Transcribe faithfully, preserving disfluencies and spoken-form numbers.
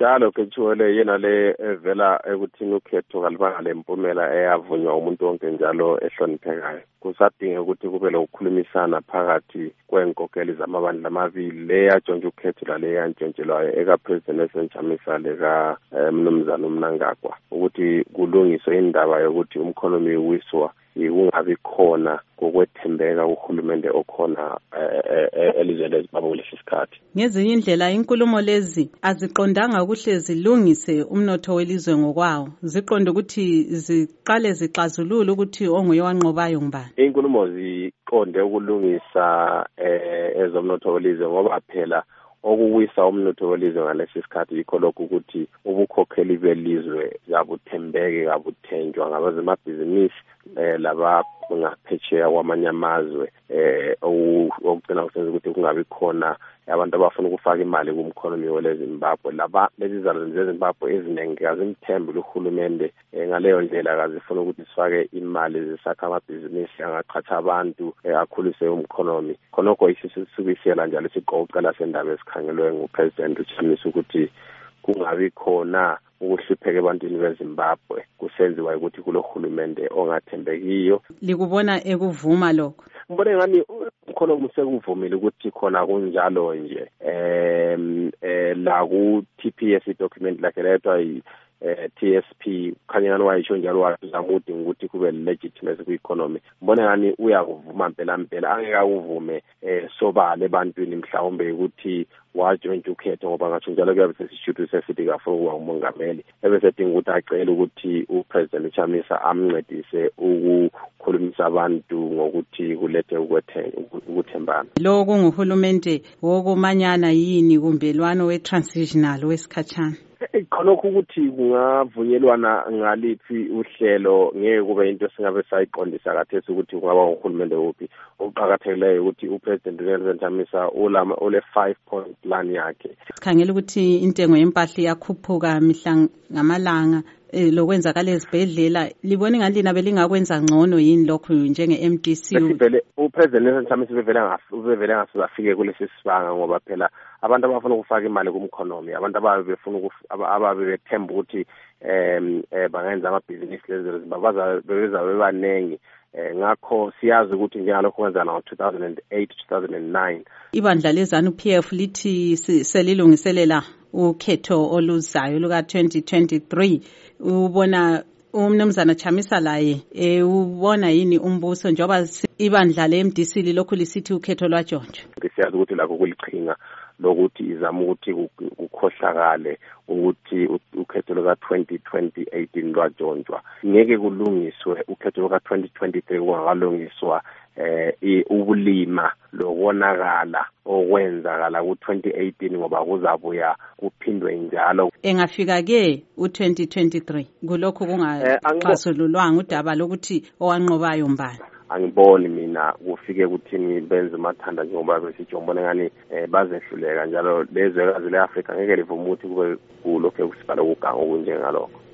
njalo ke Chiwele yena le evela ekuthini ukhetho kalibanga lempumela eyavunywa umuntu wonke njalo ehloniphekayo. Kusadinga ukuthi kube lokukhulumisana phakathi kwenkokeli zamabandla amabili le yatshontsha ukhetho lale yantshontshelwayo eka President Chamisa leka Mnumzana uMnangagwa ukuthi kulungiswe indaba yokuthi umkhonomi uwiswa kungabi khona kokwethembeka uhulumende okhona elizweni leZimbabwe kulesi sikhathi. Ngezinye indlela inkulumo lezi aziqondanga kuhle zilungise umnotho welizwe ngokwawo, ziqonda ukuthi ziqale zixazulule ukuthi onguye wanqobayo ngubani. Inkulumo ziqonde ukulungisa ezomnotho welizwe ngoba phela okuwisa umnotho welizwe ngalesi sikhathi yikho lokhu ukuthi ubukhokheli belizwe yabuthembeke kabuthenjwa ngabazemabhizinisi laba ngaphetsheya kwamanye amazwe okugcina kusenza ukuthi kungabi khona abantu abafuna ukufaka imali kumkhonomi weZimbabwe. Laba lezi zalo zeZimbabwe eziningi azimthembi uhulumende, ngaleyo ndlela akazifuna ukuthi sifake imali zisakha amabhizinisi angaqhatha abantu akhulise umkhonomi. Khonokho isisubisela njalo isiqoqela sendaba esikhangelwe nguPresident Chamisa ukuthi kungabi khona ukuhlupheka ebantwini beZimbabwe kusenziwa ukuthi kulohulumende ongathembekiyo. Likubona ekuvuma lokho? Ngibona ngani umkhonomi sekuvumile ukuthi khona kunjalo nje. Em la ku T P S document lakhe lethwa T S P khanyana wayisho njalo wazama ukuthi kube legitimacy ku-economy. Ngibona ngani uyakuvuma mpela mpela, angeke uvume sobala ebantwini mhlawumbe ukuthi wajwayela ukhetho ngoba ngathi njalo kuyabe sesishuthi sesithi kafuna ukuba umongameli, ebese edinga ukuthi acele ukuthi uPresident Chamisa amncedise ukukhulumisa abantu ngokuthi kulethe ukuthembana. Lo kunguhulumende wokumanyana yini kumbelwano we-transitional wesikhatshana? Khonokho ukuthi kungavunyelwana ngaliphi uhlelo ngeke kube into singabe sayiqondisa kathesi ukuthi kungaba uhulumende wophi. Okuqhakathekileyo ukuthi uPresident Nelson Chamisa ulama ole five point plan yakhe. Sikhangela ukuthi intengo yempahla iyakhuphuka mihla ngamalanga lokwenzakala ezibhedlela, libone ngani lina belingakwenza ngcono yini lokho njenge M D C? Sivele uPresident Nelson Chamisa bevele ngafike ngafike kulesi sibanga ngoba phela abantu abafuna ukufaka imali kumkhonomi, abantu ababe befuna ababe bethemba ukuthi em bangenza amabhizinisi leZimbabwe bezabe banengi. Ngakho siyazi ukuthi njengalokho kwenzana ngo-two thousand eight two thousand nine ibandla lezanu P F lithi selilungiselela ukhetho oluzayo luka twenty twenty-three. Ubona uMnumzana Chamisa laye ubona yini umbuso njengoba ibandla le M D C lokhu lisithi ukhetho lwajontsho? Siyazi ukuthi lakho kulichinga lokuthi izama ukuthi kukhohlakale ukuthi ukhetho luka twenty eighteen lwajontswa. Ngeke kulungiswe ukhetho luka twenty twenty-three kungakalungiswa eh ubulima lokonakala okwenzakala ku twenty eighteen ngoba kuzabuya kuphindwe njalo. Engafika ke u twenty twenty-three kulokho kungaxazululwanga udaba lokuthi owanqobayo mbani? Angiboni mina kufike kuthini benze mathanda njengoba besitsho. Ngibona ngani bazehluleka njalo lezwekazi leAfrika ngeke livuma ukuthi kube kulokho kusibala ukuganga okunjengalokho.